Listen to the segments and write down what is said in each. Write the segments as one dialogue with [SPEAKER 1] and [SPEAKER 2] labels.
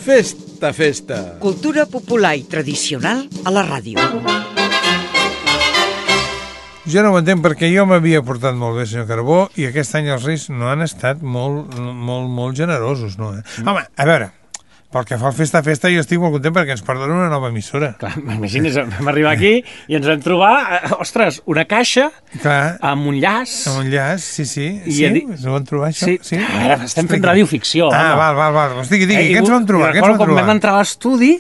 [SPEAKER 1] Festa, festa.
[SPEAKER 2] Cultura popular i tradicional a la ràdio.
[SPEAKER 3] Jo no ho entenc perquè jo m'havia portat molt bé, senyor Carbó, i aquest any els Reis no han estat molt generosos, no? Home, a veure, pel que fa al Festa Festa jo estic molt content perquè ens porten una nova emissora.
[SPEAKER 4] Clar, imagines, vam arribar aquí i ens vam trobar, ostres, una caixa.
[SPEAKER 3] Clar,
[SPEAKER 4] amb un llaç.
[SPEAKER 3] amb un llaç, sí.
[SPEAKER 4] I
[SPEAKER 3] Sí, us ho van trobar, això?
[SPEAKER 4] Sí. A veure, estem fent radioficció.
[SPEAKER 3] Ah, val. Digui, què ens vam trobar?
[SPEAKER 4] I recordo quan vam entrar a l'estudi,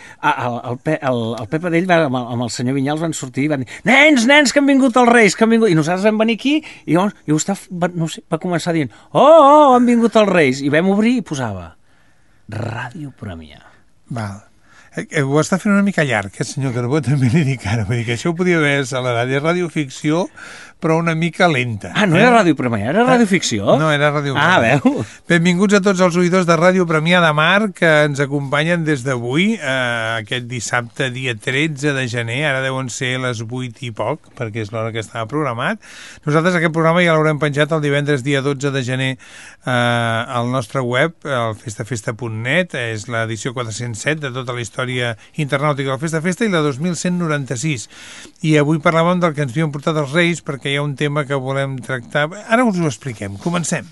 [SPEAKER 4] el Pep Adell amb el senyor Vinyals van sortir i van dir: nens, que han vingut els Reis, que han vingut. I nosaltres vam venir aquí i vostè va començar dient: oh, han vingut els Reis. I vam obrir i posava Ràdio Premià.
[SPEAKER 3] Val. Ho està fent una mica llarg, senyor Carbó, també li dic ara. Vull dir que això ho podia haver accelerat. És radioficció, però una mica lenta.
[SPEAKER 4] Ah, no era Ràdio Premià, era radioficció?
[SPEAKER 3] No, era Ràdio Premià.
[SPEAKER 4] Ah, veu?
[SPEAKER 3] Benvinguts a tots els oïdors de Ràdio Premià de Mar que ens acompanyen des d'avui, aquest dissabte, dia 13 de gener. Ara deuen ser les 8 i poc, perquè és l'hora que estava programat. Nosaltres aquest programa ja l'haurem penjat el divendres, dia 12 de gener, al nostre web, al festafesta.net. És l'edició 407 de tota la història internàutica del Festa Festa i la 2196. I avui parlàvem del que ens havien portat els Reis perquè hi ha un tema que volem tractar. Ara us ho expliquem. Comencem.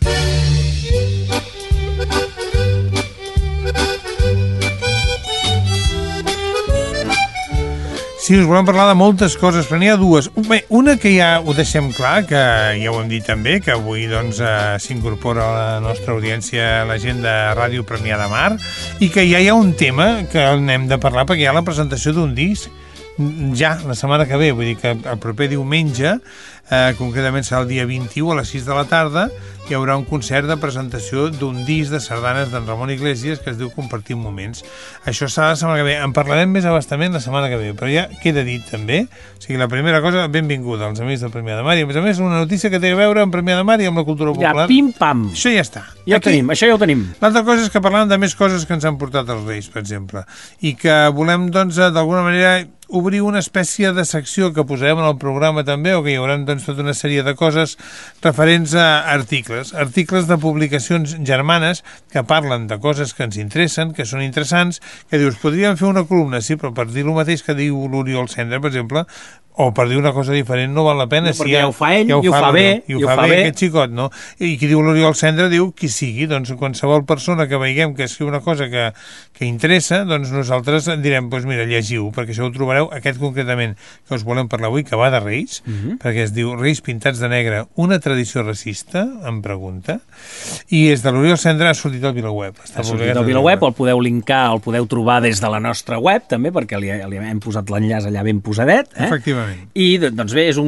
[SPEAKER 3] Sí, us volem parlar de moltes coses, però n'hi ha dues. Bé, una que ja ho deixem clar, que ja ho hem dit també, que avui doncs, s'incorpora a la nostra audiència la gent de Ràdio Premià de Mar, i que ja hi ha un tema que n'hem de parlar perquè hi ha la presentació d'un disc ja la setmana que ve, vull dir que el proper diumenge, concretament serà el dia 21 a les 6 de la tarda, hi haurà un concert de presentació d'un disc de sardanes d'en Ramon Iglesias que es diu Compartim Moments. Això serà la setmana que ve. En parlarem més abastament la setmana que ve, però ja queda dit també. O sigui, la primera cosa, benvinguda als amics del Premià de Mar, i a més una notícia que té a veure amb Premià de Mar i amb la cultura popular.
[SPEAKER 4] Ja, pim-pam.
[SPEAKER 3] Això ja està.
[SPEAKER 4] Això ja ho tenim.
[SPEAKER 3] L'altra cosa és que parlem de més coses que ens han portat els Reis, per exemple, i que volem, doncs, d'alguna manera obrir una espècie de secció que posarem en el programa també, o que hi haurà doncs, tota una sèrie de coses referents a articles de publicacions germanes que parlen de coses que ens interessen, que són interessants, que dius, podríem fer una columna, sí, però per dir el mateix que diu l'Oriol Cendra, per exemple, o per dir una cosa diferent no val la pena.
[SPEAKER 4] No, perquè ja ho fa ell, i ho fa bé.
[SPEAKER 3] I ho fa bé aquest xicot, no? I qui diu l'Oriol Cendra diu qui sigui, doncs qualsevol persona que veiem que escriu una cosa que interessa, doncs nosaltres direm, doncs mira, llegiu, perquè això ho trobareu, aquest concretament que us volem parlar avui, que va de Reis, perquè es diu Reis pintats de negre, una tradició racista, em pregunta, i és de l'Oriol Cendra, ha sortit al VilaWeb.
[SPEAKER 4] Ha sortit al VilaWeb, el podeu linkar, el podeu trobar des de la nostra web, també, perquè li hem posat l'enllaç allà ben posadet.
[SPEAKER 3] Efectivament.
[SPEAKER 4] I, doncs bé, és un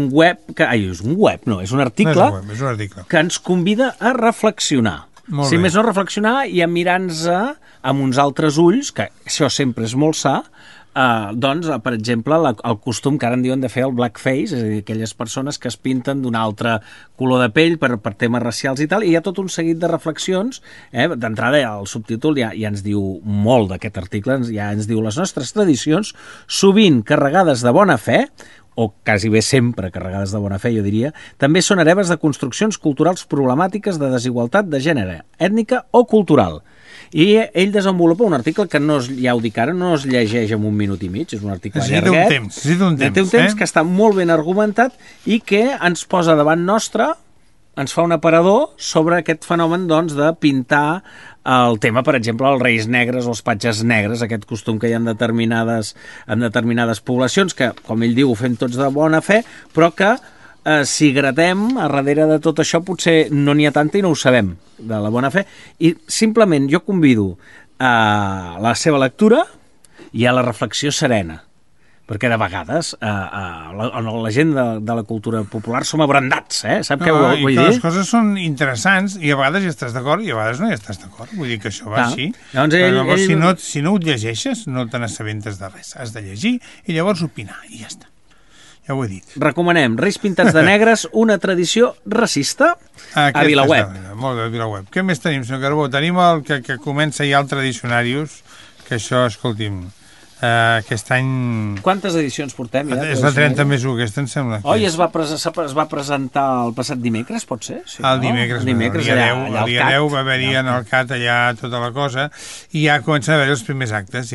[SPEAKER 4] article que ens convida a reflexionar. Si més no reflexionar i a mirar-nos amb uns altres ulls, que això sempre és molt sa, doncs, per exemple, el costum que ara en diuen de fer el blackface, és a dir, aquelles persones que es pinten d'un altre color de pell per temes racials i tal, i hi ha tot un seguit de reflexions. D'entrada, el subtítol ja ens diu molt d'aquest article, ja ens diu les nostres tradicions, sovint carregades de bona fe, o quasi bé sempre carregades de bona fe, jo diria, també són hereves de construccions culturals problemàtiques de desigualtat de gènere, ètnica o cultural. I ell desenvolupa un article que ja ho dic ara, no es llegeix en un minut i mig, és un article llarguet. Té un temps que està molt ben argumentat i que ens posa davant nostre, ens fa un aparador sobre aquest fenomen, doncs, de pintar el tema, per exemple, els reis negres o els patges negres, aquest costum que hi ha en determinades poblacions, que, com ell diu, ho fem tots de bona fe, però que si gratem a darrere de tot això potser no n'hi ha tanta i no ho sabem, de la bona fe. I simplement jo convido a la seva lectura i a la reflexió serena, perquè de vegades la gent de la cultura popular som abrandats, sap què vull dir?
[SPEAKER 3] I que les coses són interessants i a vegades hi estàs d'acord i a vegades no hi estàs d'acord, vull dir que això va així. Llavors, si no ho llegeixes no te n'assabentes de res, has de llegir i llavors opinar i ja està. Ja ho he dit.
[SPEAKER 4] Recomanem Reis pintats de negres, una tradició racista a VilaWeb.
[SPEAKER 3] Molt bé, a VilaWeb. Què més tenim, senyor Carbó? Tenim el que comença ja el Tradicionarius, que això, escolti'm, Aquest any...
[SPEAKER 4] Quantes edicions portem? Ja,
[SPEAKER 3] és la 30 més 1, aquesta em sembla.
[SPEAKER 4] Oi, es va presentar el passat dimecres, pot ser? Sí,
[SPEAKER 3] el dimecres,
[SPEAKER 4] el dia
[SPEAKER 3] 10 va haver-hi en el CAT allà tota la cosa, i ja comencen a haver-hi els primers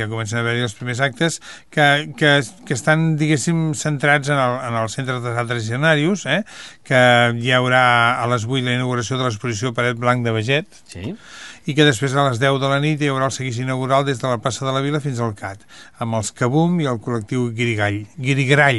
[SPEAKER 3] actes, que estan, diguéssim, centrats en el Centre de Teatre Escenaris, que hi haurà a les 8 la inauguració de l'exposició Paret Blanc de Beget,
[SPEAKER 4] sí,
[SPEAKER 3] i que després a les 10 de la nit hi haurà el seguici inaugural des de la plaça de la Vila fins al CAT, amb els Cabum i el col·lectiu Guirigrall.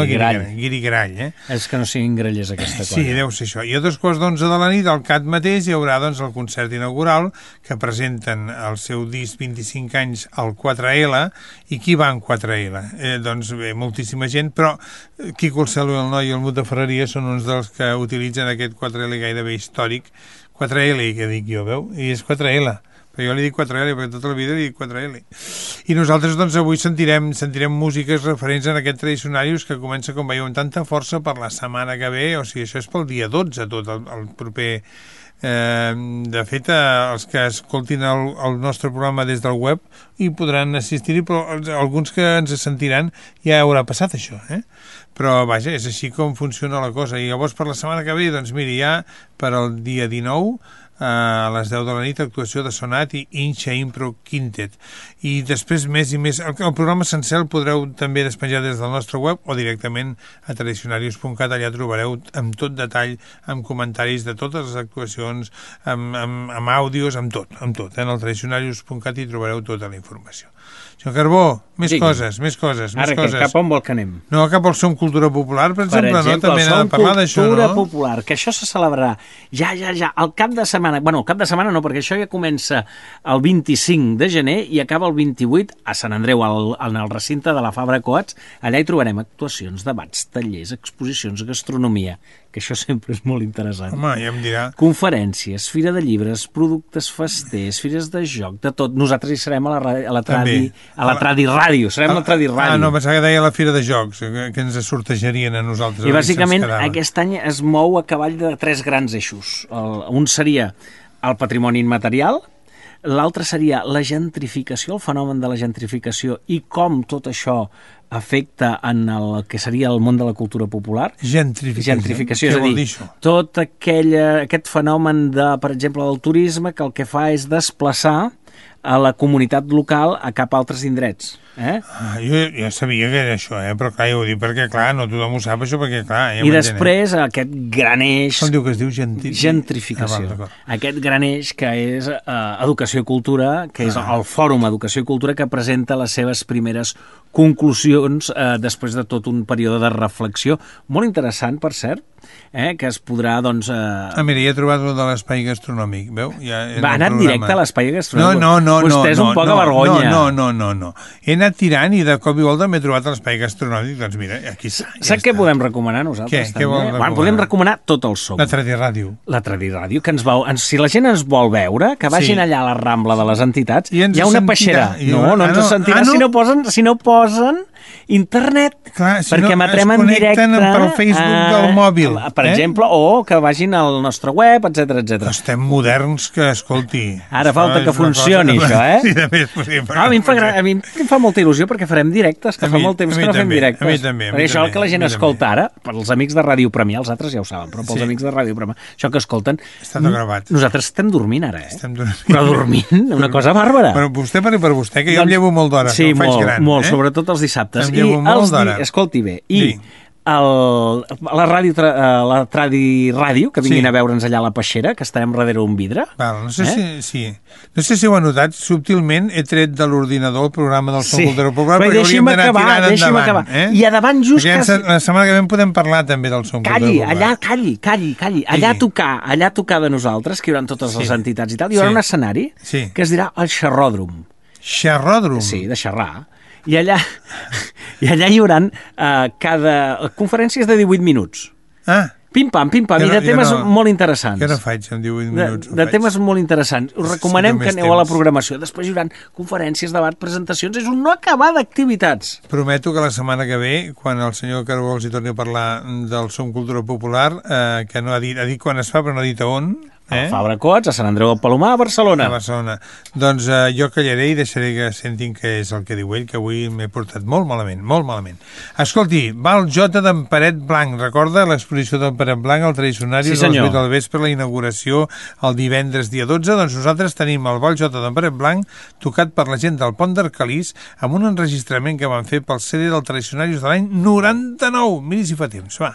[SPEAKER 4] És que no siguin grellers aquesta cosa.
[SPEAKER 3] Sí, deu ser això. I a 2:11 de la nit al CAT mateix hi haurà doncs, el concert inaugural que presenten el seu disc 25 anys al 4L. I qui va en 4L? Doncs bé, moltíssima gent, però Quico el Celo i el Noi i el Mut de Ferreria són uns dels que utilitzen aquest 4L gairebé històric. 4L, que dic jo, veu? I és 4L. Però jo li dic 4L, perquè tota la vida li dic 4L. I nosaltres, doncs, avui sentirem músiques referents en aquest Tradicionarius que comença, com veieu, amb tanta força per la setmana que ve, o sigui, això és pel dia 12, tot el proper... de fet, els que escoltin el nostre programa des del web hi podran assistir-hi, però alguns que ens sentiran ja haurà passat això, però vaja, és així com funciona la cosa. I llavors per la setmana que ve, doncs miri, ja per al dia 19 a les 10 de la nit, actuació de Sonat i Inxa Impro Quintet. I després més i més. El programa sencer el podreu també despenjar des del nostre web o directament a tradicionarius.cat. Allà trobareu amb tot detall, amb comentaris de totes les actuacions, amb àudios, amb tot. En el tradicionarius.cat hi trobareu tota la informació. Senyor Carbó, més coses.
[SPEAKER 4] Ara, cap on vol que anem?
[SPEAKER 3] No, cap al Som Cultura Popular, per exemple, no? També n'ha de parlar d'això, no?
[SPEAKER 4] Som Cultura Popular, que això se celebrarà ja, el cap de setmana. Bueno, el cap de setmana no, perquè això ja comença el 25 de gener i acaba el 28 a Sant Andreu, en el recinte de la Fabra Coats. Allà hi trobarem actuacions, debats, tallers, exposicions, gastronomia, que això sempre és molt interessant.
[SPEAKER 3] Home, ja em dirà.
[SPEAKER 4] Conferències, fira de llibres, productes festers, fires de joc, de tot. Nosaltres hi serem a la Tradi Ràdio, serem a la Tradi Ràdio.
[SPEAKER 3] No, pensava que deia la fira de jocs, que ens sortejarien a nosaltres.
[SPEAKER 4] I bàsicament aquest any es mou a cavall de 3 grans eixos. Un seria el patrimoni immaterial, l'altre seria la gentrificació, el fenomen de la gentrificació i com tot això afecta en el que seria el món de la cultura popular. Gentrificació, és a dir, tot aquest fenomen de, per exemple, del turisme, que el que fa és desplaçar a la comunitat local a cap altres indrets.
[SPEAKER 3] Jo ja sabia que era això, però clar, ja ho dic perquè, clar, no tothom ho sap, això, perquè, clar...
[SPEAKER 4] I després aquest gran eix...
[SPEAKER 3] Com diu que es diu?
[SPEAKER 4] Gentrificació. Aquest gran eix que és Educació i Cultura, que és el Fòrum Educació i Cultura, que presenta les seves primeres conclusions després de tot un període de reflexió. Molt interessant, per cert, que es podrà, doncs...
[SPEAKER 3] Mira, ja he trobat el de l'espai gastronòmic, veu?
[SPEAKER 4] Va, ha anat directe a l'espai gastronòmic?
[SPEAKER 3] No.
[SPEAKER 4] Vostè és un poc a vergonya.
[SPEAKER 3] No. He anat tirant i de cop i volta m'he trobat l'espai gastronòmic, doncs mira, aquí està.
[SPEAKER 4] Sap què podem recomanar nosaltres?
[SPEAKER 3] Què vol recomanar?
[SPEAKER 4] Podem recomanar tot el Som.
[SPEAKER 3] La Tradi Ràdio.
[SPEAKER 4] La Tradi Ràdio, que si la gent ens vol veure, que vagin allà a la Rambla de les entitats, hi ha una peixera. No ens sentirà si no posen internet, perquè emetrem en directe
[SPEAKER 3] pel Facebook del mòbil,
[SPEAKER 4] per exemple, o que vagin al nostre web, etc.
[SPEAKER 3] Estem moderns, que escolti.
[SPEAKER 4] Ara falta que funcioni això,
[SPEAKER 3] Sí, també és possible.
[SPEAKER 4] A mi em fa molta il·lusió perquè farem directes, que fa molt temps que no fem directes.
[SPEAKER 3] A mi també.
[SPEAKER 4] Perquè això que la gent escolta ara, per als amics de Ràdio Premià, els altres ja ho saben, però pels amics de Ràdio Premià, això que escolten, nosaltres estem dormint ara, però dormint, una cosa bàrbara.
[SPEAKER 3] Però vostè per vostè, que jo em llevo molt d'hora,
[SPEAKER 4] sí, molt, sobretot els dissabtes. Escolti bé, la Tradi Ràdio, que vinguin a veure'ns allà a la peixera, que estarem darrere un vidre.
[SPEAKER 3] No sé si ho ha notat, subtilment he tret de l'ordinador el programa del Som Cultura Popular, perquè hauríem d'anar tirant endavant.
[SPEAKER 4] I a davant just...
[SPEAKER 3] La setmana que ve en podem parlar també del Som Cultura Popular.
[SPEAKER 4] Calli. Allà a tocar de nosaltres, que hi haurà totes les entitats i tal, hi haurà un escenari que es dirà el Xerròdrom.
[SPEAKER 3] Xerròdrom?
[SPEAKER 4] Sí, de xerrar. I allà hi haurà conferències de 18 minuts. Pim-pam, i de temes molt interessants.
[SPEAKER 3] Què no faig amb 18 minuts?
[SPEAKER 4] De temes molt interessants. Us recomanem que aneu a la programació. Després hi haurà conferències, debat, presentacions. És un no acabar d'activitats.
[SPEAKER 3] Prometo que la setmana que ve, quan el senyor Carbó els hi torni a parlar del Som Cultura Popular, que no ha dit quan es fa, però no ha dit a on...
[SPEAKER 4] A Fabra Coats, a Sant Andreu del Palomar, a Barcelona.
[SPEAKER 3] A Barcelona. Doncs jo callaré i deixaré que sentin què és el que diu ell, que avui m'he portat molt malament, molt malament. Escolti, Val J d'en Paret Blanc. Recorda l'exposició d'en Paret Blanc al Tradicionari de les 8 del vespre, la inauguració el divendres dia 12? Doncs nosaltres tenim el Val J d'en Paret Blanc tocat per la gent del Pont d'Arcalís amb un enregistrament que van fer pel CD del Tradicionari de l'any 99. Miri si fa temps, va.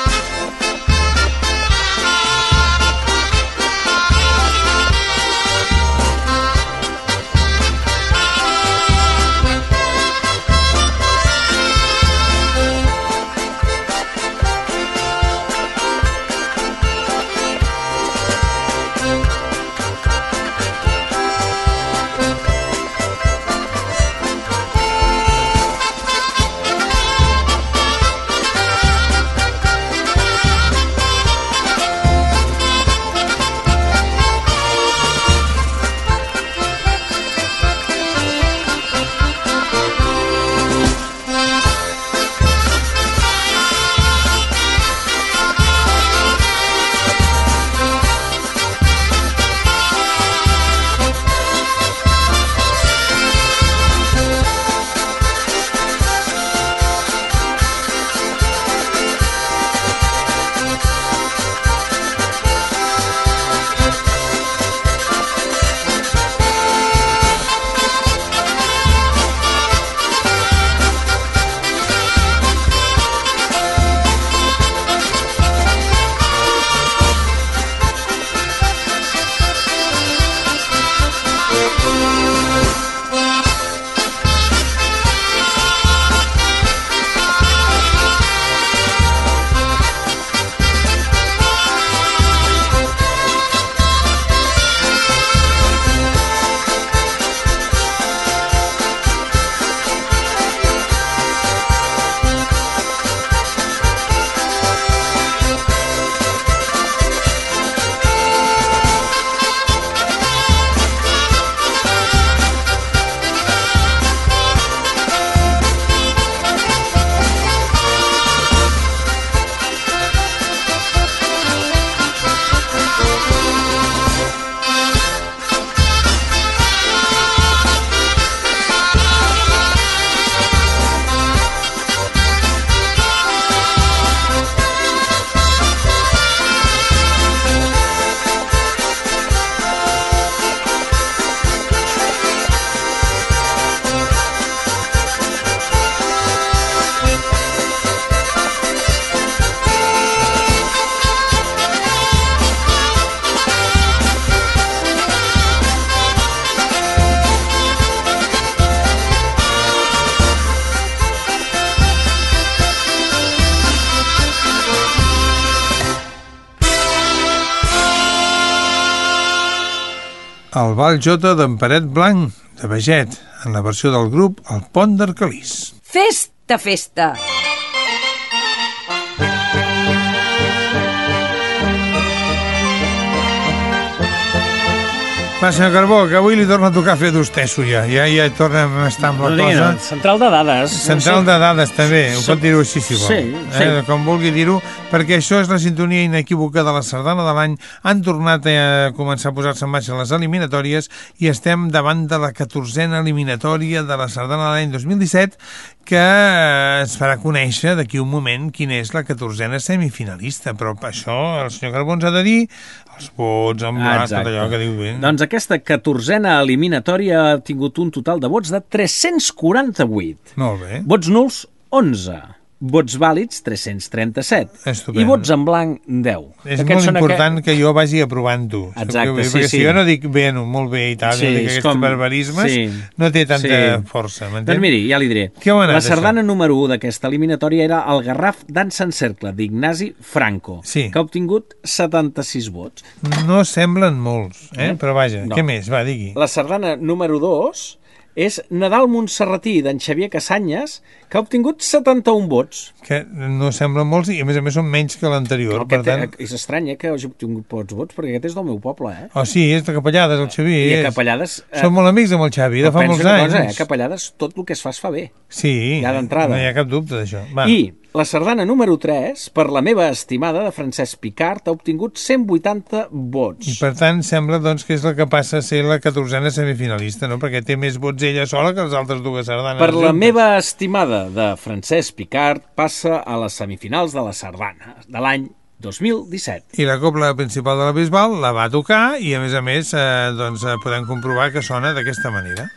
[SPEAKER 3] El Val J d'en Paret Blanc, de Veget, en la versió del grup El Pont d'Arcalís.
[SPEAKER 2] Festa, festa!
[SPEAKER 3] Va, senyor Carbó, que avui li torna a tocar fer d'hostesso ja torna a estar amb la cosa.
[SPEAKER 4] Central de dades.
[SPEAKER 3] Central de dades, també, ho pot dir-ho així, si vol.
[SPEAKER 4] Sí.
[SPEAKER 3] Com vulgui dir-ho, perquè això és la sintonia inequívoca de la sardana de l'any. Han tornat a començar a posar-se en marxa les eliminatòries i estem davant de la 14a eliminatòria de la sardana de l'any 2017, que es farà conèixer d'aquí un moment quina és la 14a semifinalista, però això el senyor Carbó ens ha de dir els vots, amb tot allò que diu bé.
[SPEAKER 4] Doncs aquesta 14a eliminatòria ha tingut un total de vots de 348.
[SPEAKER 3] Molt bé.
[SPEAKER 4] Vots nuls, 11. Vots vàlids, 337.
[SPEAKER 3] Estupendo.
[SPEAKER 4] I vots en blanc, 10.
[SPEAKER 3] És molt important que jo vagi aprovant-ho.
[SPEAKER 4] Exacte,
[SPEAKER 3] perquè si jo no dic bé, molt bé i tal, dic aquests barbarismes, no té tanta força, m'entén?
[SPEAKER 4] Doncs miri, ja li diré. La sardana número 1 d'aquesta eliminatòria era el Garraf dansa en cercle, d'Ignasi Franco, que ha obtingut 76 vots.
[SPEAKER 3] No semblen molts, però vaja, què més? Va, digui.
[SPEAKER 4] La sardana número 2 és Nadal Montserratí, d'en Xavier Casanyes, que ha obtingut 71 vots.
[SPEAKER 3] Que no semblen molts i, a més són menys que l'anterior.
[SPEAKER 4] És estrany, que hagi obtingut pocs vots, perquè aquest és del meu poble,
[SPEAKER 3] Oh, sí, és de Capellades, el Xavi.
[SPEAKER 4] I a Capellades...
[SPEAKER 3] Som molt amics amb el Xavi, de fa molts anys.
[SPEAKER 4] A Capellades tot el que es fa bé.
[SPEAKER 3] Sí,
[SPEAKER 4] ja d'entrada.
[SPEAKER 3] No hi ha cap dubte d'això.
[SPEAKER 4] I La sardana número 3, Per la meva estimada, de Francesc Picart, ha obtingut 180 vots.
[SPEAKER 3] I per tant sembla doncs, que és la que passa a ser la 14a semifinalista, no? Perquè té més vots ella sola que les altres dues sardanes.
[SPEAKER 4] Per la meva estimada, de Francesc Picart, passa a les semifinals de la sardana de l'any 2017.
[SPEAKER 3] I la cobla principal de la Bisbal la va tocar i, a més, doncs, podem comprovar que sona d'aquesta manera.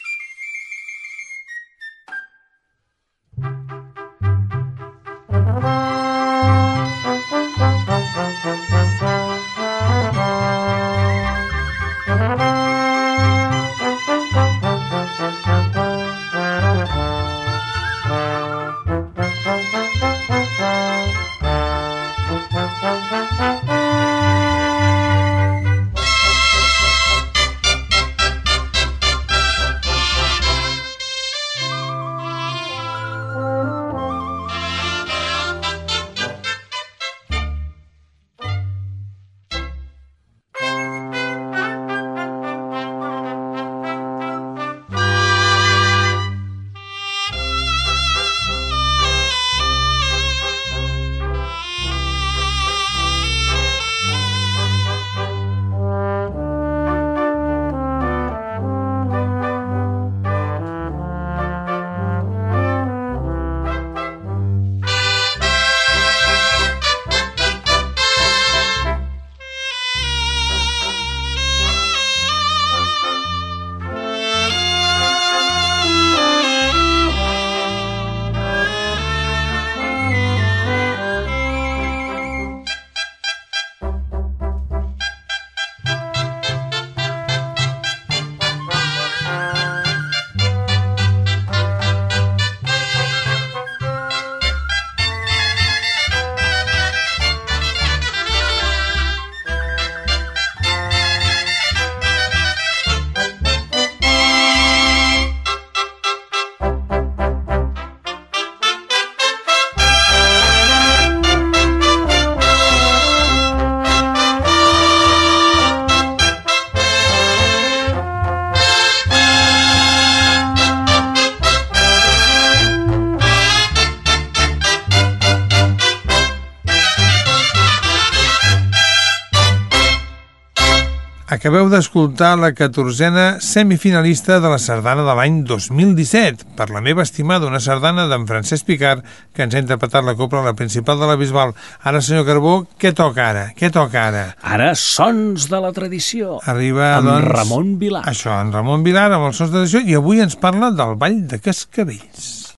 [SPEAKER 3] Acabeu d'escoltar la 14a semifinalista de la sardana de l'any 2017, Per la meva estimada, una sardana d'en Francesc Picart, que ens ha interpretat la cobla, la principal de la Bisbal. Ara, senyor Carbó, què toca ara? Què toca ara?
[SPEAKER 4] Ara, Sons de la Tradició.
[SPEAKER 3] Arriba,
[SPEAKER 4] amb
[SPEAKER 3] doncs,
[SPEAKER 4] Ramon Vilar.
[SPEAKER 3] Això, en Ramon Vilar, amb els Sons de la Tradició, i avui ens parla del Ball de Cascavells.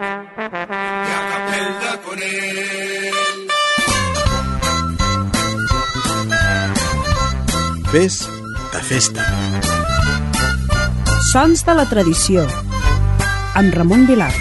[SPEAKER 1] Fes de festa.
[SPEAKER 5] Sons de la Tradició, amb Ramon Vilar.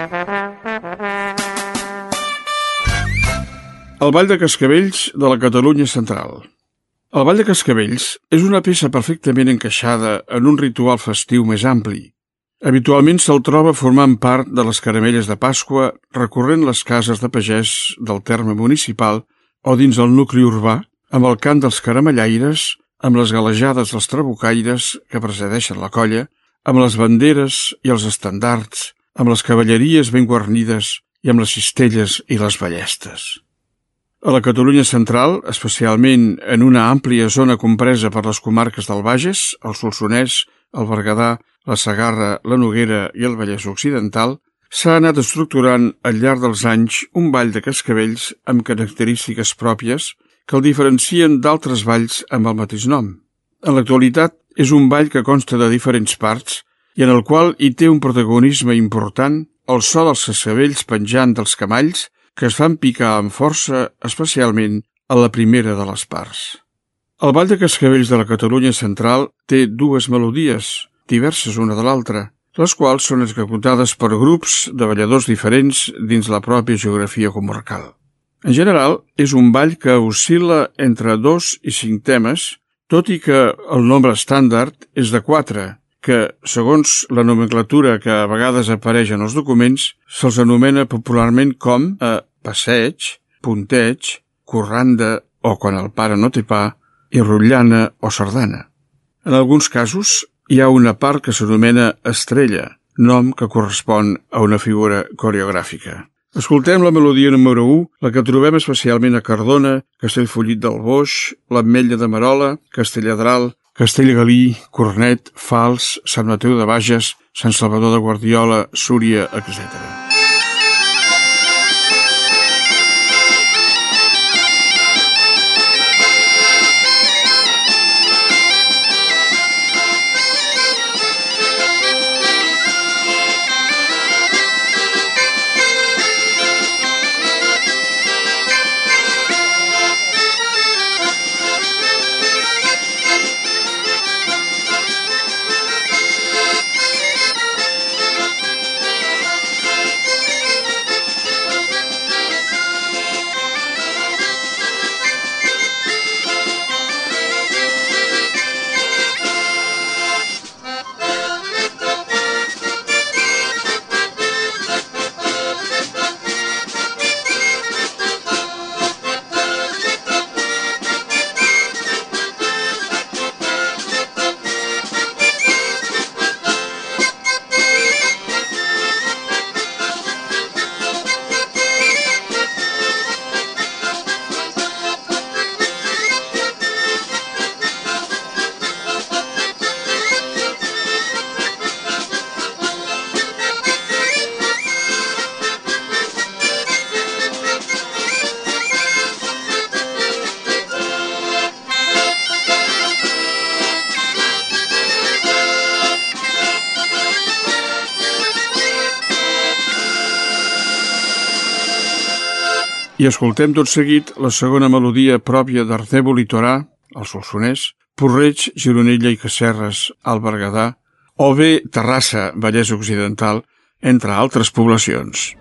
[SPEAKER 6] El Ball de Cascavells de la Catalunya Central. El Ball de Cascavells és una peça perfectament encaixada en un ritual festiu més ampli. Habitualment se'l troba formant part de les caramelles de Pasqua, recorrent les cases de pagès del terme municipal o dins el nucli urbà, amb el cant dels caramellaires, amb les galejades dels trabucaires que precedeixen la colla, amb les banderes i els estandards, amb les cavalleries ben guarnides i amb les cistelles i les ballestes. A la Catalunya Central, especialment en una àmplia zona compresa per les comarques del Bages, el Solsonès, el Berguedà, la Segarra, la Noguera i el Vallès Occidental, s'ha anat estructurant al llarg dels anys un ball de cascavells amb característiques pròpies que el diferencien d'altres balls amb el mateix nom. En l'actualitat, és un ball que consta de diferents parts i en el qual hi té un protagonisme important el so dels cascavells penjant dels camalls que es fan picar amb força, especialment a la primera de les parts. El Ball de Cascavells de la Catalunya Central té dues melodies, diverses una de l'altra, les quals són executades per grups de balladors diferents dins la pròpia geografia comarcal. En general, és un ball que oscil·la entre 2 i 5 temes, tot i que el nombre estàndard és de 4, que, segons la nomenclatura que a vegades apareix en els documents, se'ls anomena popularment com a passeig, punteig, corranda o, quan el pare no té pa, i rotllana o sardana. En alguns casos, hi ha una part que s'anomena estrella, nom que correspon a una figura coreogràfica. Escoltem la melodia número 1, la que trobem especialment a Cardona, Castellfollit del Boix, l'Ametlla de Merola, Castelladral, Castellgalí, Cornet, Fals, Sant Mateu de Bages, Sant Salvador de Guardiola, Súria, etc. I escoltem tot seguit la segona melodia pròpia d'Artèvol i Torà, el Solsonès, Porreig, Gironella i Casserres, al Berguedà, o bé Terrassa, Vallès Occidental, entre altres poblacions.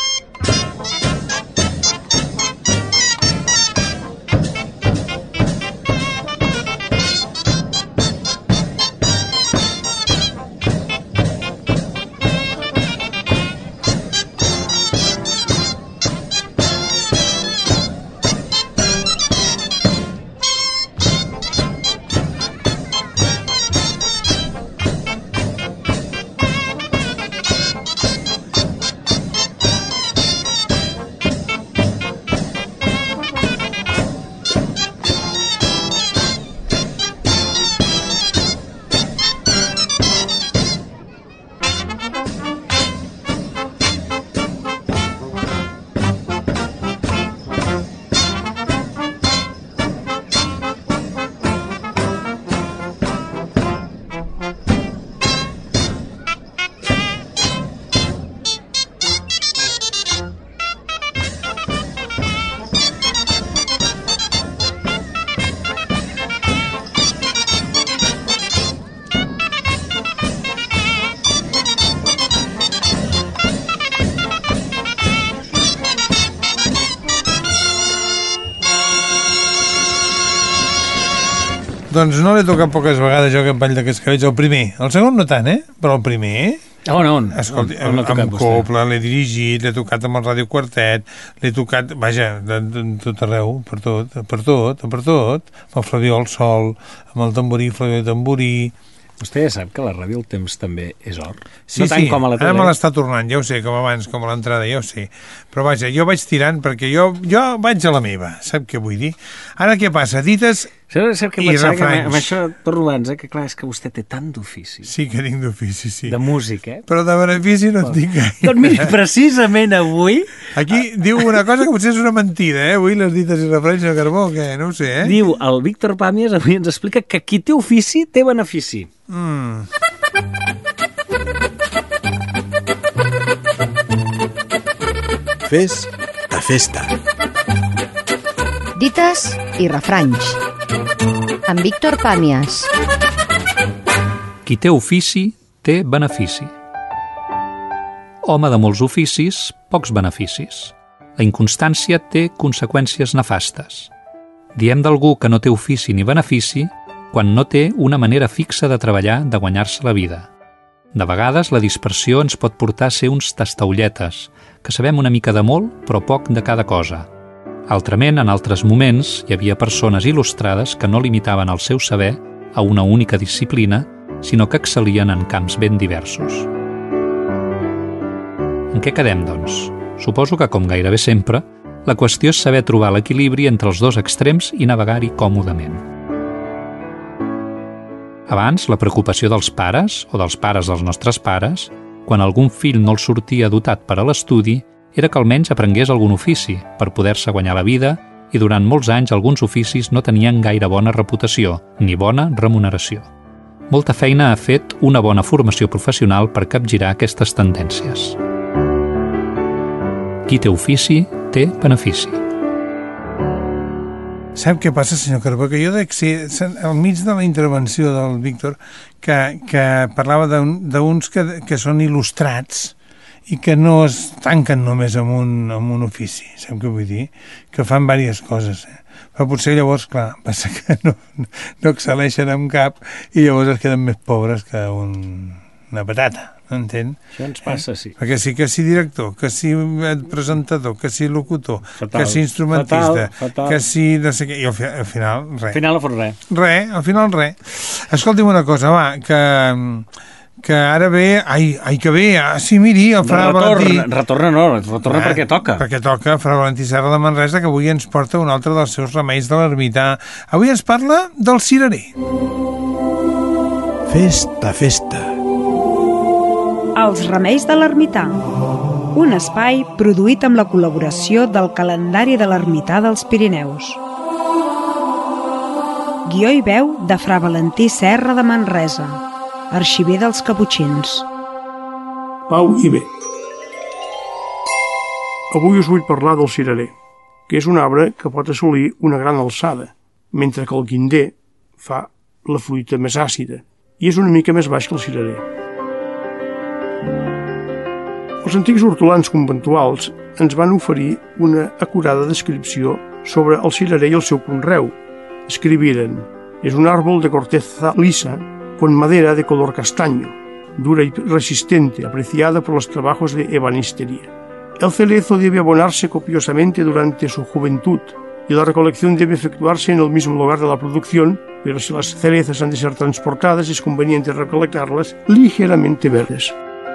[SPEAKER 3] Doncs no l'he tocat poques vegades jo aquest Ball de Cascavells, el primer. El segon no tant, però el primer...
[SPEAKER 4] On?
[SPEAKER 3] Escolti,
[SPEAKER 4] on
[SPEAKER 3] amb Copla, l'he dirigit, l'he tocat amb el Ràdio Quartet, l'he tocat, vaja, de tot arreu, per tot, amb el Flabiol Sol, amb el tamborí, Flabiol Tamborí...
[SPEAKER 4] Vostè ja sap que a la ràdio el temps també és or.
[SPEAKER 3] Sí,
[SPEAKER 4] no tant com a la tele.
[SPEAKER 3] Ara me l'està tornant, ja ho sé, com abans, com a l'entrada, ja ho sé. Però vaja, jo vaig tirant perquè jo vaig a la meva, sap què vull dir? Ara què passa? Dites
[SPEAKER 4] Sap que
[SPEAKER 3] i refranys.
[SPEAKER 4] amb això torno abans, que clar, és que vostè té tant d'ofici.
[SPEAKER 3] Sí que tinc d'ofici, sí.
[SPEAKER 4] De músic,
[SPEAKER 3] Però de benefici no en tinc gaire.
[SPEAKER 4] Doncs miri, precisament avui...
[SPEAKER 3] Aquí diu una cosa que potser és una mentida, Avui les dites i refranys de Carbó, que no ho sé,
[SPEAKER 4] Diu, el Víctor Pàmies avui ens explica que qui té ofici té benefici.
[SPEAKER 1] Fes de festa.
[SPEAKER 2] Dites i refranys. Amb Víctor Pàmies.
[SPEAKER 7] Qui té ofici, té benefici. Home de molts oficis, pocs beneficis. La inconstància té conseqüències nefastes. Diem d'algú que no té ofici ni benefici quan no té una manera fixa de treballar, de guanyar-se la vida. De vegades, la dispersió ens pot portar a ser uns tastaolletes, que sabem una mica de molt, però poc de cada cosa. Altrament, en altres moments, hi havia persones il·lustrades que no limitaven el seu saber a una única disciplina, sinó que excel·lien en camps ben diversos. En què quedem, doncs? Suposo que, com gairebé sempre, la qüestió és saber trobar l'equilibri entre els dos extrems i navegar-hi còmodament. Abans, la preocupació dels pares, o dels pares dels nostres pares, quan algun fill no el sortia dotat per a l'estudi, era que almenys aprengués algun ofici per poder-se guanyar la vida, i durant molts anys alguns oficis no tenien gaire bona reputació ni bona remuneració. Molta feina ha fet una bona formació professional per capgirar aquestes tendències. Qui té ofici, té benefici.
[SPEAKER 3] Sap què passa, senyor Carbó? Que jo dec ser, al mig de la intervenció del Víctor, que parlava d'uns que són il·lustrats i que no es tanquen només amb un ofici, sap què vull dir? Que fan diverses coses. Però potser llavors, clar, passa que no excel·leixen en cap i llavors es queden més pobres que una patata, no entén?
[SPEAKER 4] Això ens passa, sí.
[SPEAKER 3] Perquè sí, que si director, que si presentador, que si locutor, fatal, que si instrumentista, fatal. Que si no sé què, i al final res.
[SPEAKER 4] Al final no fos res.
[SPEAKER 3] Al final res. Escolti'm una cosa, va, que ara ve... Ai, que ve! Sí, miri, el Fra Valentí...
[SPEAKER 4] Retorna perquè toca.
[SPEAKER 3] Perquè toca, Fra Valentí Serra de Manresa, que avui ens porta un altre dels seus remeis de l'ermità. Avui ens parla del cirerer.
[SPEAKER 1] Festa, festa.
[SPEAKER 5] Els remeis de l'ermità. Un espai produït amb la col·laboració del calendari de l'ermità dels Pirineus. Guió i veu de Fra Valentí Serra de Manresa, arxiver dels Caputxins.
[SPEAKER 8] Pau i bé. Avui us vull parlar del cirerer, que és un arbre que pot assolir una gran alçada, mentre que el guinder fa la fruita més àcida i és una mica més baix que el cirerer. Els antics hortolans conventuals ens van oferir una acurada descripció sobre el cirerer i el seu conreu. Escribiren: és un árbol de corteza lisa con madera de color castaño, dura y resistente, apreciada por los trabajos de ebanistería. El cerezo debe abonarse copiosamente durante su juventud y la recolección debe efectuarse en el mismo lugar de la producción, pero si las cerezas han de ser transportadas es conveniente recolectarlas ligeramente verdes.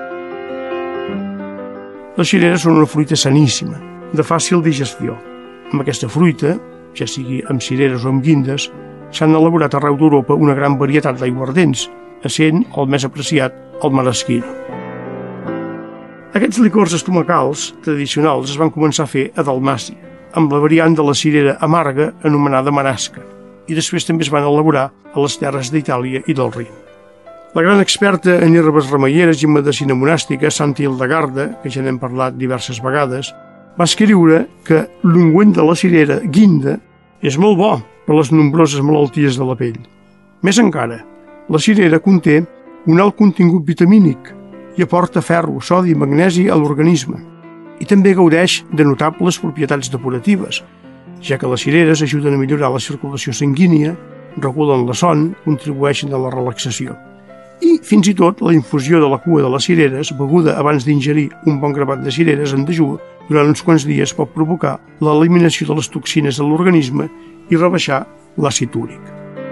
[SPEAKER 8] Les cireres són una fruita saníssima, de fàcil digestió. Amb aquesta fruita, ja sigui amb cireres o amb guindes, s'han elaborat arreu d'Europa una gran varietat d'aiguardents, essent el més apreciat el maraschino. Aquests licors estomacals tradicionals es van començar a fer a Dalmàcia, amb la variant de la cirera amarga anomenada marasca, i després també es van elaborar a les terres d'Itàlia i del Rin. La gran experta en herbes remeieres i en medicina monàstica, Santa Hildegarda, que ja n'hem parlat diverses vegades, va escriure que l'ungüent de la cirera guinda és molt bo per les nombroses malalties de la pell. Més encara, la cirera conté un alt contingut vitamínic i aporta ferro, sodi i magnesi a l'organisme, i també gaudeix de notables propietats depuratives, ja que les cireres ajuden a millorar la circulació sanguínia, regulen la son, contribueixen a la relaxació. I, fins i tot, la infusió de la cua de les cireres, beguda abans d'ingerir un bon grapat de cireres en dejú, durant uns quants dies pot provocar l'eliminació de les toxines de l'organisme i rebaixar l'àcid úric.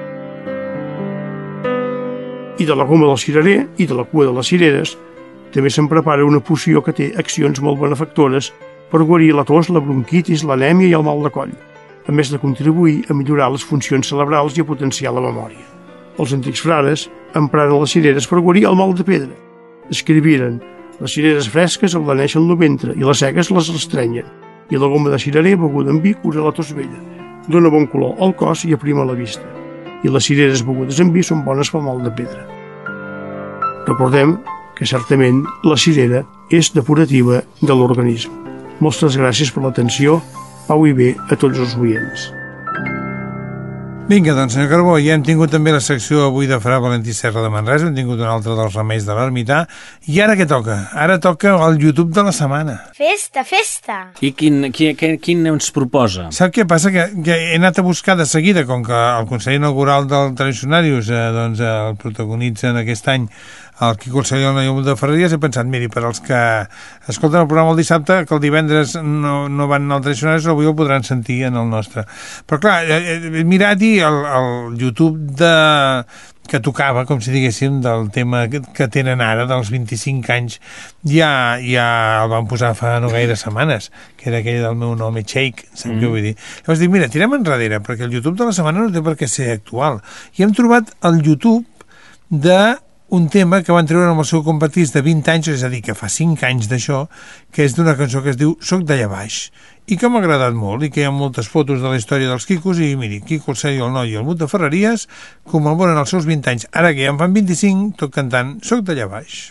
[SPEAKER 8] I de la goma del cirerer i de la cua de les cireres també se'n prepara una poció que té accions molt benefactores per guarir la tos, la bronquitis, l'anèmia i el mal de coll, a més de contribuir a millorar les funcions cerebrals i a potenciar la memòria. Els antics frares empraren les cireres per guarir el mal de pedra. Escriviren: les cireres fresques ablaneixen el ventre i les seques les restrenyen, i la goma de cirerer beguda amb vi cura la tos vella, dona bon color al cos i aprima la vista, i les cireres begudes amb vi són bones pel mal de pedra. Recordem que certament la cirera és depurativa de l'organisme. Moltes gràcies per l'atenció. Pau i bé a tots els oients.
[SPEAKER 3] Vinga, doncs, senyor Carbó, ja hem tingut també la secció avui de Fra Valentí Serra de Manresa, hem tingut un altre dels remeis de l'ermità, i ara què toca? Ara toca el YouTube de la setmana.
[SPEAKER 9] Festa, festa!
[SPEAKER 4] I quin ens proposa?
[SPEAKER 3] Sap què passa? Que he anat a buscar de seguida, com que el Consell Inaugural del Tradicionarius el protagonitza en aquest any el Quico, el Celi, el Noi i el Mut de Ferreries, he pensat, miri, per als que escolten el programa el dissabte, que el divendres no van anar al tradicional, avui el podran sentir en el nostre. Però clar, he mirat i el YouTube que tocava, com si diguéssim, del tema que tenen ara, dels 25 anys, ja el van posar fa no gaire setmanes, que era aquell del meu nom, Shake, sap què vull dir? Llavors dic, mira, tirem enrere, perquè el YouTube de la setmana no té per què ser actual. I hem trobat el YouTube d'un tema que van treure amb el seu compatís de 20 anys, és a dir, que fa 5 anys d'això, que és d'una cançó que es diu Soc d'allà baix, i que m'ha agradat molt, i que hi ha moltes fotos de la història dels Quicos, i miri, Quico, el Celi, el Noi i el Mut de Ferreries commemoren els seus 20 anys. Ara que ja en fan 25, tot cantant Soc d'allà baix.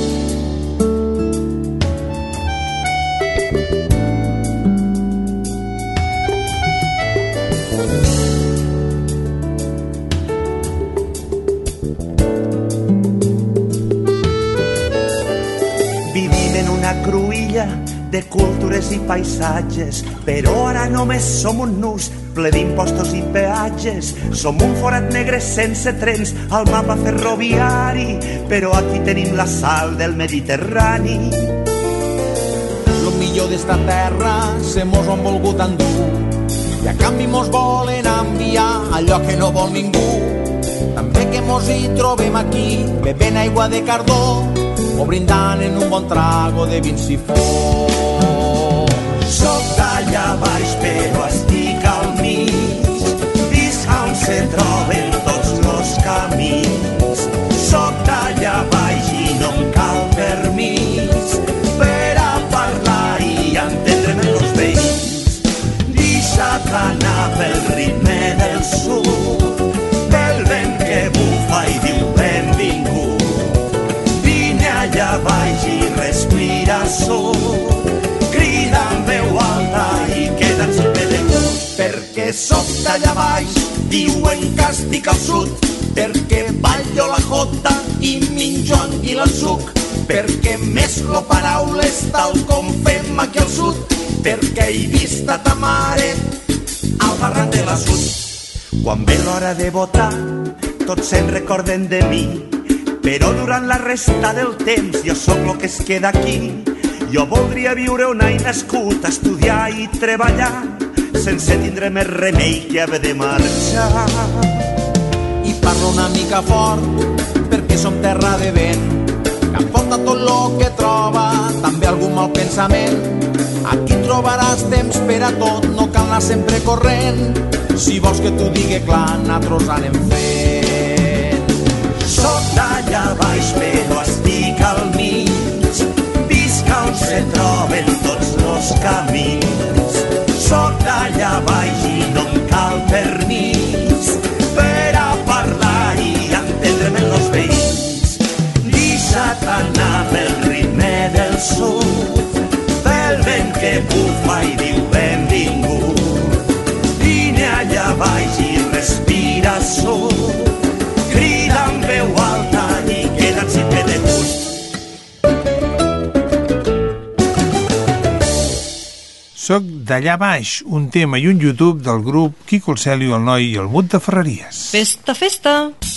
[SPEAKER 9] Vivim en una cruïlla de cultures i paisatges, però ara només som un nus ple d'impostos i peatges. Som un forat negre sense trens al mapa ferroviari, però aquí tenim la sal del Mediterrani.
[SPEAKER 10] Lo millor d'esta terra se mos ho han volgut endur, i a canvi mos volen enviar allò que no vol ningú. També que mos hi trobem aquí, bevent aigua de cardó o brindant en un bon trago de vin sifó.
[SPEAKER 9] Soc d'allà baix però estic al mig, visc on se troben tots els camins. Soc d'allà baix i no em cal permís per a parlar i entendre'm amb els veïns. Deixa't anar pel ritme del sud, pel vent que bufa i diu benvingut. Vine allà baix i respira sud, crida amb veu alta i queda't sempre de gust. Perquè soc d'allà baix, diuen que estic al sud, perquè ballo la jota i minjo anguila al suc, perquè mesclo paraules tal com fem aquí al sud, perquè he vist a ta mare al barranc de la Sud. Quan ve l'hora de votar, tots se'n recorden de mi, però durant la resta del temps jo sóc lo que es queda aquí. Jo voldria viure on he nascut, estudiar i treballar, sense tindre més remei que haver de marxar.
[SPEAKER 10] I parlo una mica fort, perquè som terra de vent, que emporta tot lo que troba, també algun mal pensament. Aquí trobaràs temps per a tot, no cal anar sempre corrent. Si vols que t'ho digui clar, nosaltres anem fent.
[SPEAKER 9] Soc d'allà baix però estic al mig, on se troben tots els camins. Soc d'allà baix i no em cal permís per a parlar i entendre'm amb els veïns. Deixa't anar pel ritme del sud, pel vent que bufa i diu benvingut. Vine allà baix i respira sud, crida amb veu alta i queda't sempre de gust.
[SPEAKER 3] Soc d'allà baix, un tema i un YouTube del grup Quico, el Celi, el Noi i el Mut de Ferreries.
[SPEAKER 2] Festa, festa!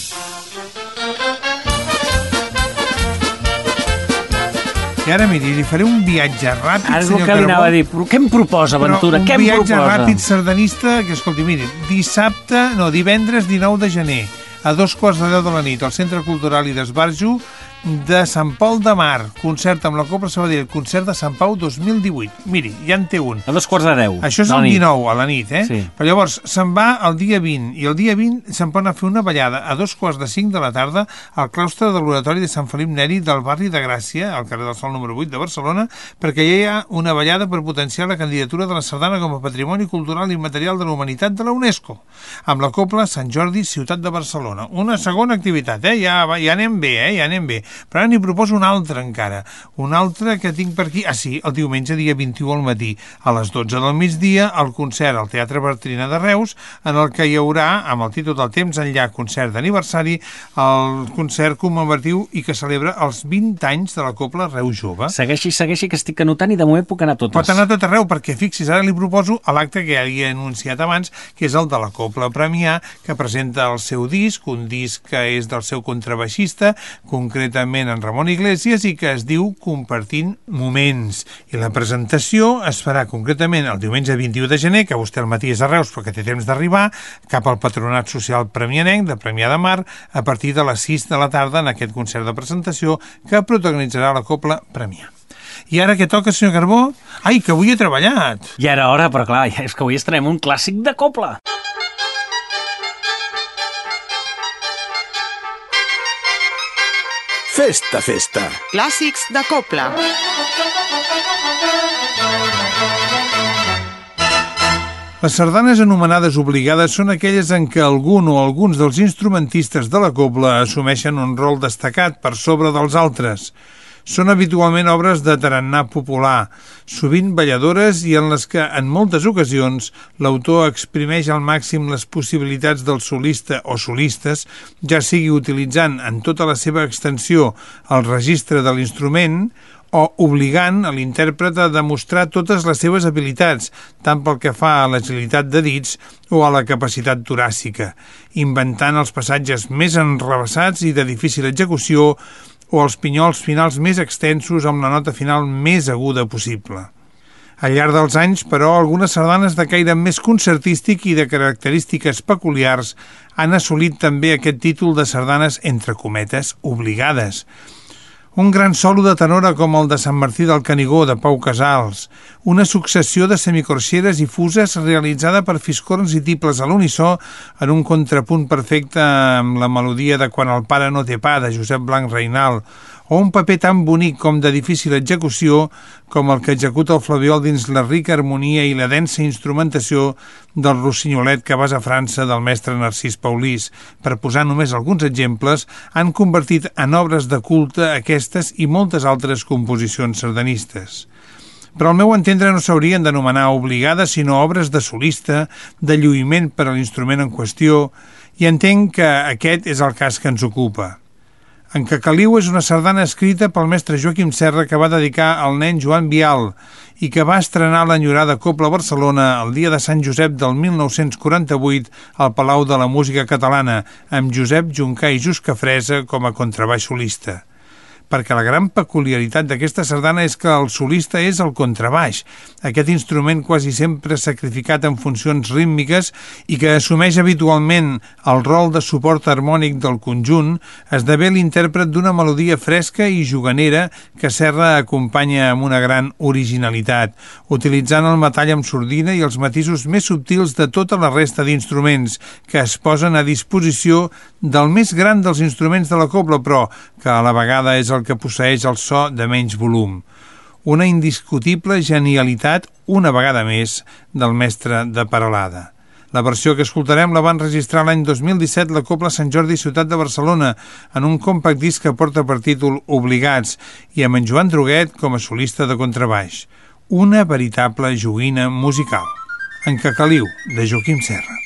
[SPEAKER 3] I ara, miri, li faré un viatge ràpid,
[SPEAKER 4] ara és el
[SPEAKER 3] senyor
[SPEAKER 4] que li anava
[SPEAKER 3] Carbó.
[SPEAKER 4] a dir. Però què em proposa, Ventura? Què em proposa?
[SPEAKER 3] Un viatge ràpid sardanista que, escolti, miri, divendres 19 de gener, a 2:15 de la nit, al Centre Cultural i d'Esbarjo de Sant Pol de Mar, concert amb la Cobla Sabadell, concert de Sant Pau 2018. Miri, ja en té un.
[SPEAKER 4] A 2:15.
[SPEAKER 3] Això és el 19, a la nit,
[SPEAKER 4] Sí.
[SPEAKER 3] Però llavors se'n va el dia 20, i el dia 20 se'n pot anar a fer una ballada a 4:45 de la tarda al claustre de l'Oratori de Sant Felip Neri del barri de Gràcia, al carrer del Sol número 8 de Barcelona, perquè hi ha una ballada per potenciar la candidatura de la sardana com a Patrimoni Cultural i Immaterial de la Humanitat de la UNESCO, amb la Cobla Sant Jordi, ciutat de Barcelona. Una segona activitat, ja anem bé, ja anem bé. Però ara n'hi proposo una altra encara, una altra que tinc per aquí. Sí, el diumenge dia 21 al matí, a les 12 del migdia, el concert al Teatre Bartrina de Reus, en el que hi haurà, amb el títol del Temps enllà, concert d'aniversari, el concert commemoratiu i que celebra els 20 anys de la Cobla Reus Jove.
[SPEAKER 4] Segueixi, que estic anotant i de moment puc anar a totes.
[SPEAKER 3] Pot anar a tot arreu, perquè fixi's, ara li proposo a l'acte que ja li he anunciat abans, que és el de la Cobla Premià, que presenta el seu disc, un disc que és del seu contrabaixista, concretament íntegrament en Ramon Iglesias i que es diu Compartint Moments. I la presentació es farà concretament el diumenge 21 de gener, que vostè al matí és a Reus però que té temps d'arribar, cap al Patronat Social Premianenc de Premià de Mar a partir de les 6 de la tarda en aquest concert de presentació que protagonitzarà la Cobla Premià. I ara què toca, senyor Carbó? Ai, que avui he treballat!
[SPEAKER 4] Ja era hora, però clar, és que avui estrenem un clàssic de cobla.
[SPEAKER 1] Festa, festa.
[SPEAKER 11] Clàssics de cobla.
[SPEAKER 3] Les sardanes anomenades obligades són aquelles en què algun o alguns dels instrumentistes de la cobla assumeixen un rol destacat per sobre dels altres. Són habitualment obres de tarannà popular, sovint balladores i en les que, en moltes ocasions, l'autor exprimeix al màxim les possibilitats del solista o solistes, ja sigui utilitzant en tota la seva extensió el registre de l'instrument o obligant a l'intèrpret a demostrar totes les seves habilitats, tant pel que fa a l'agilitat de dits o a la capacitat toràcica, inventant els passatges més enrevessats i de difícil execució o els pinyols finals més extensos amb la nota final més aguda possible. Al llarg dels anys, però, algunes sardanes de caire més concertístic i de característiques peculiars han assolit també aquest títol de sardanes, entre cometes, obligades. Un gran solo de tenora com el de Sant Martí del Canigó, de Pau Casals, una successió de semicorxeres i fuses realitzada per fiscorns i tibles a l'unisó en un contrapunt perfecte amb la melodia de Quan el pare no té pa, de Josep Blanc Reinal, o un paper tan bonic com de difícil execució com el que executa el Flabiol dins la rica harmonia i la densa instrumentació del Rossinyolet que vas a França del mestre Narcís Paulís. Per posar només alguns exemples, han convertit en obres de culte aquestes i moltes altres composicions sardanistes. Però al meu entendre no s'haurien d'anomenar obligades, sinó obres de solista, de lluïment per a l'instrument en qüestió, i entenc que aquest és el cas que ens ocupa. En Cacaliu és una sardana escrita pel mestre Joaquim Serra que va dedicar al nen Joan Vial i que va estrenar l'enyorada Cobla Barcelona el dia de Sant Josep del 1948 al Palau de la Música Catalana amb Josep Juncà i Juscafresa com a contrabaix solista. Perquè la gran peculiaritat d'aquesta sardana és que el solista és el contrabaix, aquest instrument quasi sempre sacrificat en funcions rítmiques i que assumeix habitualment el rol de suport harmònic del conjunt, esdevé l'intèrpret d'una melodia fresca i juganera que Serra acompanya amb una gran originalitat, utilitzant el metall amb sordina i els matisos més subtils de tota la resta d'instruments que es posen a disposició del més gran dels instruments de la cobla, però que a la vegada és el que posseeix el so de menys volum. Una indiscutible genialitat, una vegada més, del mestre de Peralada. La versió que escoltarem la van registrar l'any 2017 la Cobla Sant Jordi Ciutat de Barcelona en un compact disc que porta per títol Obligats i amb en Joan Droguet com a solista de contrabaix. Una veritable joguina musical. En Cacaliu, de Joaquim Serra.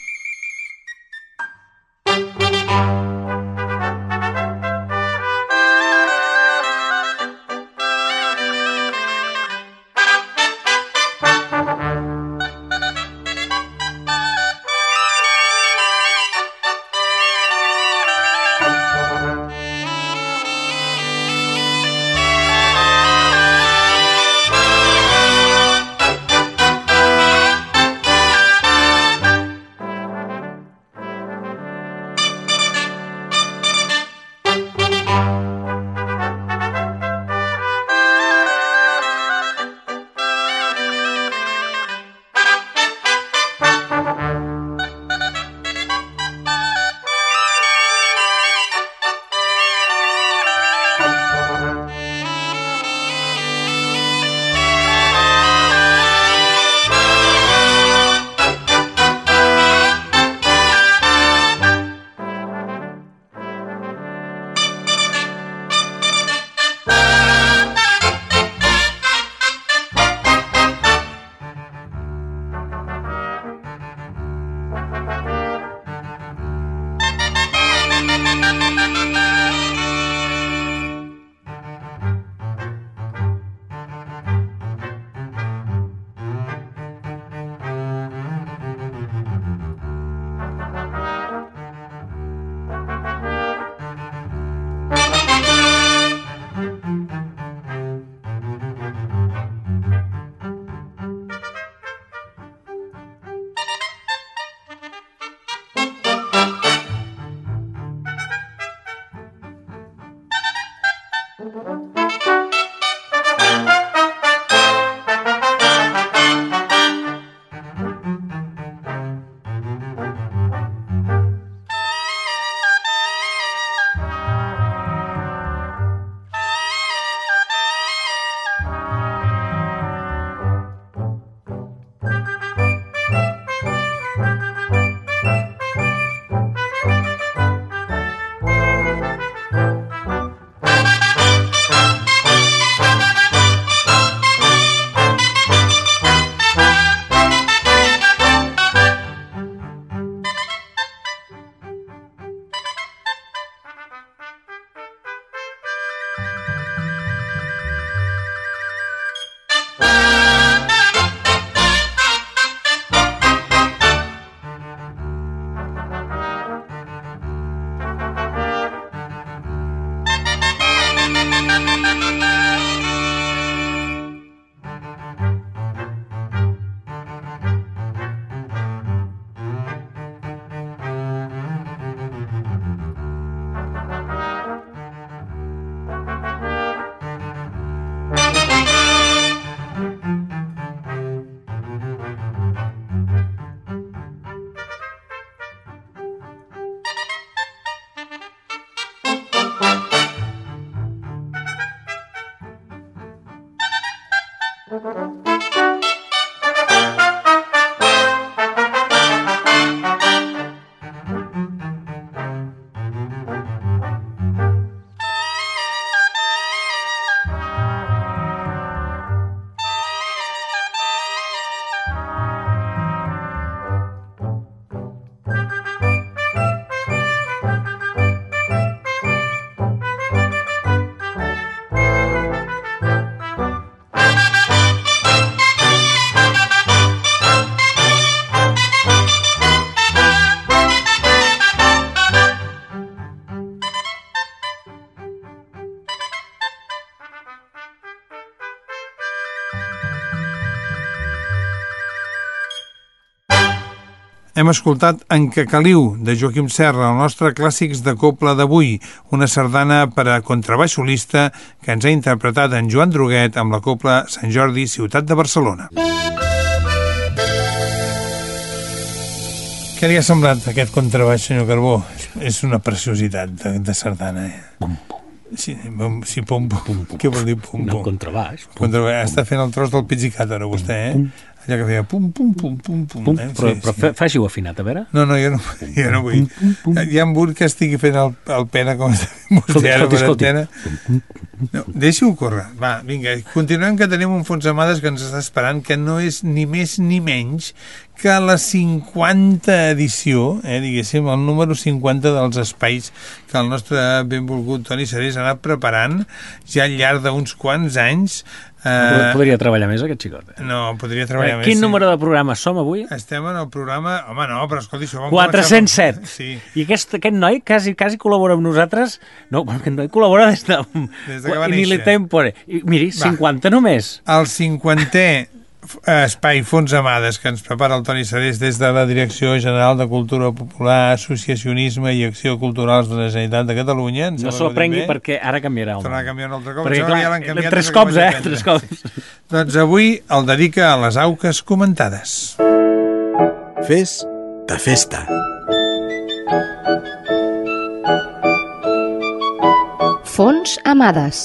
[SPEAKER 3] Hem escoltat En Cacaliu, de Joaquim Serra, el nostre Clàssics de Copla d'avui, una sardana per a contrabaix solista que ens ha interpretat en Joan Droguet amb la Copla Sant Jordi, ciutat de Barcelona. Què li ha semblat aquest contrabaix, senyor Carbó? És una preciositat de sardana,
[SPEAKER 4] Pum, pum.
[SPEAKER 3] Sí, pum, pum. Què vol dir pum, pum?
[SPEAKER 4] No, contrabaix.
[SPEAKER 3] Està fent el tros del pizzicat, ara, vostè, Allà que feia pum, pum, pum, pum, pum.
[SPEAKER 4] Però faci-ho afinat, a veure.
[SPEAKER 3] No, jo no vull. Hi ha un burg que estigui fent el pena com està fent vostè,
[SPEAKER 4] escolti.
[SPEAKER 3] No, deixi-ho córrer. Va, vinga, continuem, que tenim un Fons Amades que ens està esperant, que no és ni més ni menys que la 50 edició, diguéssim, el número 50 dels espais que el nostre benvolgut Toni Serés ha anat preparant ja al llarg d'uns quants anys.
[SPEAKER 4] Podria treballar més, aquest xicot.
[SPEAKER 3] No, podria treballar més.
[SPEAKER 4] Quin número de programa som avui?
[SPEAKER 3] Estem en el programa... Home, no, però escolti, això...
[SPEAKER 4] 407.
[SPEAKER 3] Sí.
[SPEAKER 4] I aquest noi quasi col·labora amb nosaltres... No, aquest noi col·labora des de
[SPEAKER 3] que va
[SPEAKER 4] néixer. Tempore. I, miri, 50 només.
[SPEAKER 3] El 50è espai Fons Amades que ens prepara el Toni Serés des de la Direcció General de Cultura Popular, Associacionisme i Acció Culturals de la Generalitat de Catalunya.
[SPEAKER 4] No s'ho prengui perquè ara canviarà.
[SPEAKER 3] Tornarà a canviar un altre cop.
[SPEAKER 4] Perquè, clar,
[SPEAKER 3] ja l'han canviat
[SPEAKER 4] tres cops, tres cops.
[SPEAKER 3] Doncs avui el dedica a les auques comentades.
[SPEAKER 1] Fes de festa.
[SPEAKER 2] Fons Amades.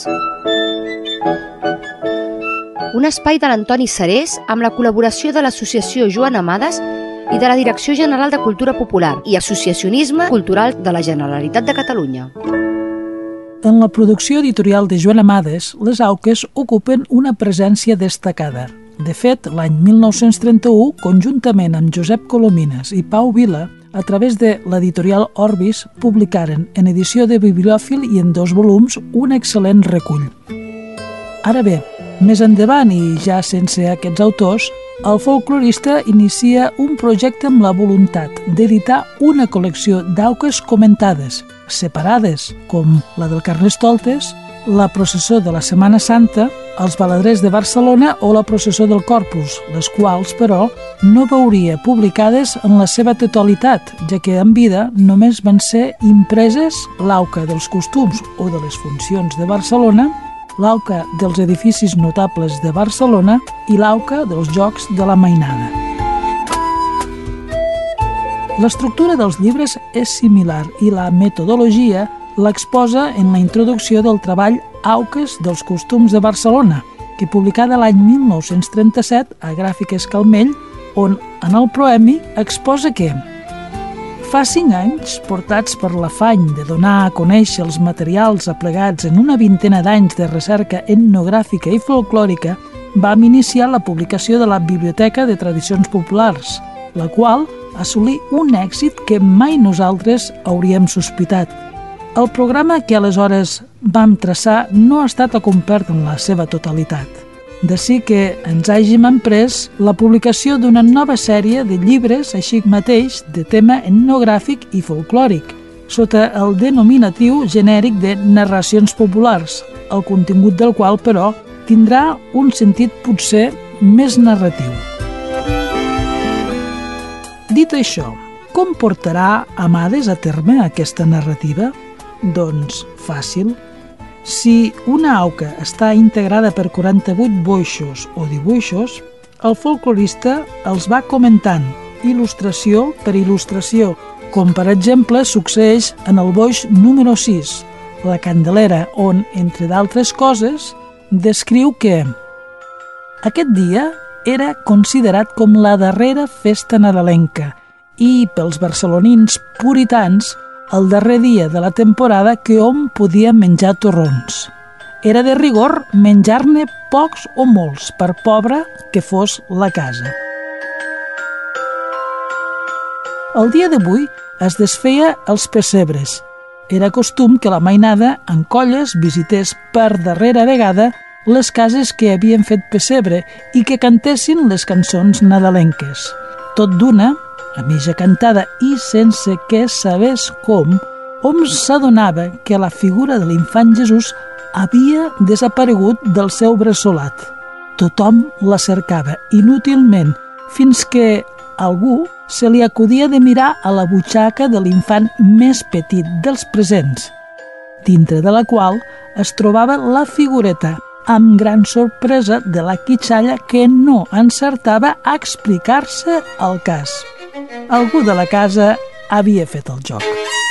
[SPEAKER 2] Un espai de l'Antoni Serés amb la col·laboració de l'Associació Joan Amades i de la Direcció General de Cultura Popular i Associacionisme Cultural de la Generalitat de Catalunya.
[SPEAKER 12] En la producció editorial de Joan Amades, les auques ocupen una presència destacada. De fet, l'any 1931, conjuntament amb Josep Colomines i Pau Vila, a través de l'editorial Orbis, publicaren en edició de bibliòfil i en 2 volums un excel·lent recull. Ara bé, més endavant, i ja sense aquests autors, el folclorista inicia un projecte amb la voluntat d'editar una col·lecció d'auques comentades, separades, com la del Carnestoltes, la processó de la Setmana Santa, els baladrers de Barcelona o la processó del Corpus, les quals, però, no veuria publicades en la seva totalitat, ja que en vida només van ser impreses l'auca dels costums o de les funcions de Barcelona, l'auca dels edificis notables de Barcelona i l'auca dels jocs de la mainada. L'estructura dels llibres és similar i la metodologia l'exposa en la introducció del treball Auques dels costums de Barcelona, que publicada l'any 1937 a Gràfiques Calmell, on en el proemi exposa que fa 5 anys, portats per l'afany de donar a conèixer els materials aplegats en una vintena d'anys de recerca etnogràfica i folclòrica, vam iniciar la publicació de la Biblioteca de Tradicions Populars, la qual assolí un èxit que mai nosaltres hauríem sospitat. El programa que aleshores vam traçar no ha estat acomplert en la seva totalitat. D'ací que ens hàgim emprès la publicació d'una nova sèrie de llibres, així mateix de tema etnogràfic i folclòric, sota el denominatiu genèric de Narracions Populars, el contingut del qual, però, tindrà un sentit potser més narratiu. Dit això, com portarà Amades a terme aquesta narrativa? Doncs fàcil. Si una auca està integrada per 48 boixos o dibuixos, el folclorista els va comentant, il·lustració per il·lustració, com per exemple succeeix en el boix número 6, la Candelera, on, entre d'altres coses, descriu que Aquest dia era considerat com la darrera festa nadalenca i, pels barcelonins puritans, el darrer dia de la temporada que hom podia menjar torrons. Era de rigor menjar-ne pocs o molts, per pobra que fos la casa. El dia d'avui es desfeia els pessebres. Era costum que la mainada, en colles, visités per darrera vegada les cases que havien fet pessebre i que cantessin les cançons nadalenques. Tot d'una, a mitja cantada i sense que sabés com, hom s'adonava que la figura de l'infant Jesús havia desaparegut del seu bressolat. Tothom la cercava inútilment fins que algú se li acudia de mirar a la butxaca de l'infant més petit dels presents, dintre de la qual es trobava la figureta, amb gran sorpresa de la quitxalla que no encertava a explicar-se el cas. Algú de la casa havia fet el joc.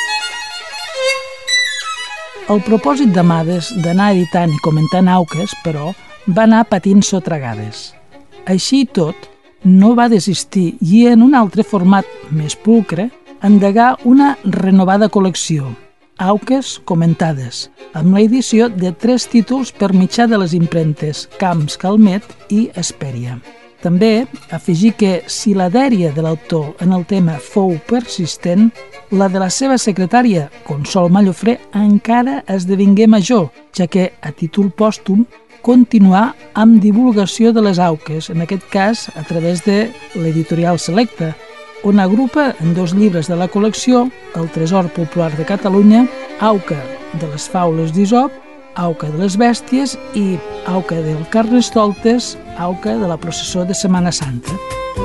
[SPEAKER 12] El propòsit d'Amades d'anar editant i comentant auques, però, va anar patint sotragades. Així i tot, no va desistir i en un altre format més pulcre endegà una renovada col·lecció, Auques comentades, amb l'edició de 3 títols per mitjà de les impremtes Camps Calmet i Hesperia. També afegí que si la dèria de l'autor en el tema fou persistent, la de la seva secretària, Consol Mallofré, encara esdevingué major, ja que, a títol pòstum, continuà amb divulgació de les auques, en aquest cas a través de l'editorial Selecta, on agrupa en 2 llibres de la col·lecció El Tresor Popular de Catalunya, Auca de les Faules d'Isop, Auca de les Bèsties i Auca del Carnestoltes, Auca de la Processó de Setmana Santa.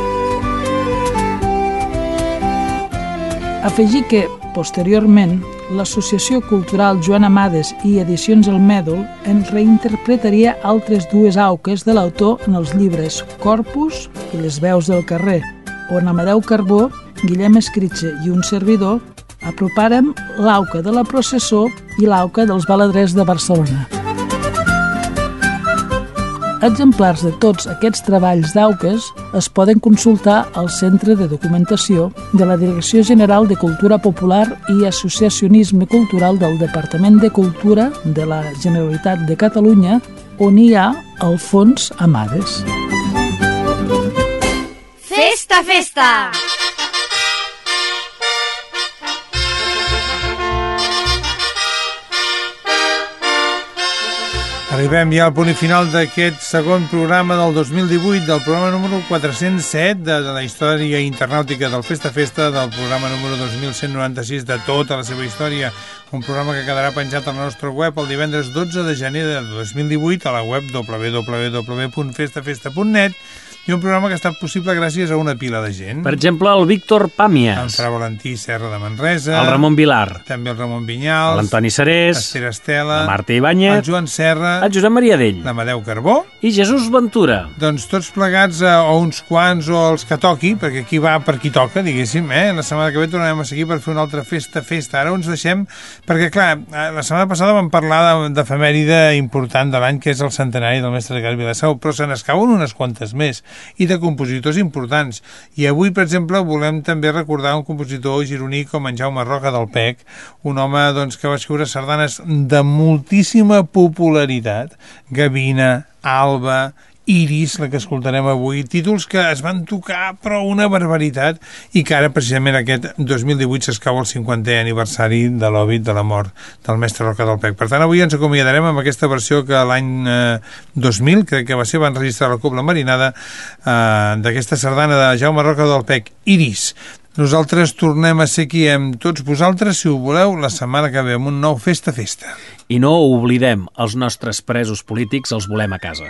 [SPEAKER 12] Afegí que, posteriorment, l'Associació Cultural Joan Amades i Edicions El Mèdol en reinterpretaria altres 2 auques de l'autor en els llibres Corpus i Les veus del carrer, on Amadeu Carbó, Guillem Escritxe i un servidor apropàrem l'auca de la processó i l'auca dels baladrers de Barcelona. Exemplars de tots aquests treballs d'auques es poden consultar al Centre de Documentació de la Direcció General de Cultura Popular i Associacionisme Cultural del Departament de Cultura de la Generalitat de Catalunya, on hi ha el Fons Amades.
[SPEAKER 2] Festa, festa!
[SPEAKER 3] Arribem ja al punt final d'aquest segon programa del 2018, del programa número 407 de la història internàutica del Festa Festa, del programa número 2196 de tota la seva història, un programa que quedarà penjat al nostre web el divendres 12 de gener de 2018 a la web www.festafesta.net, i un programa que ha estat possible gràcies a una pila de gent.
[SPEAKER 4] Per exemple, el Víctor Pàmies,
[SPEAKER 3] el Fra Valentí Serra de Manresa,
[SPEAKER 4] el Ramon Vilar,
[SPEAKER 3] també el Ramon Vinyals,
[SPEAKER 4] l'Antoni Serés,
[SPEAKER 3] l'Ester Estela,
[SPEAKER 4] la Marta Ibáñez,
[SPEAKER 3] el Joan Serra,
[SPEAKER 4] el Josep Maria Dell,
[SPEAKER 3] l'Amadeu Carbó
[SPEAKER 4] i Jesús Ventura.
[SPEAKER 3] Doncs tots plegats, o uns quants o els que toqui, perquè aquí va per qui toca, diguéssim, La setmana que ve tornarem a seguir per fer una altra festa. Ara ens deixem, perquè clar, la setmana passada vam parlar d'efemèride important de l'any, que és el centenari del mestre Ricard Vilassau, però se n'escauen unes quantes més, i de compositors importants. I avui, per exemple, volem també recordar un compositor gironí com en Jaume Roca del Pec, un home doncs, que va escriure sardanes de moltíssima popularitat, Gavina, Alba, Iris, la que escoltarem avui, títols que es van tocar però una barbaritat, i que ara precisament aquest 2018 s'escau el 50è aniversari de l'òbit de la mort del mestre Roca del Pec. Per tant, avui ens acomiadarem amb aquesta versió que l'any 2000, crec que va ser, van registrar la Cobla Marinada d'aquesta sardana de Jaume Roca del Pec, Iris. Nosaltres tornem a ser aquí amb tots vosaltres, si ho voleu, la setmana que ve amb un nou Festa Festa.
[SPEAKER 4] I no oblidem, els nostres presos polítics els volem a casa.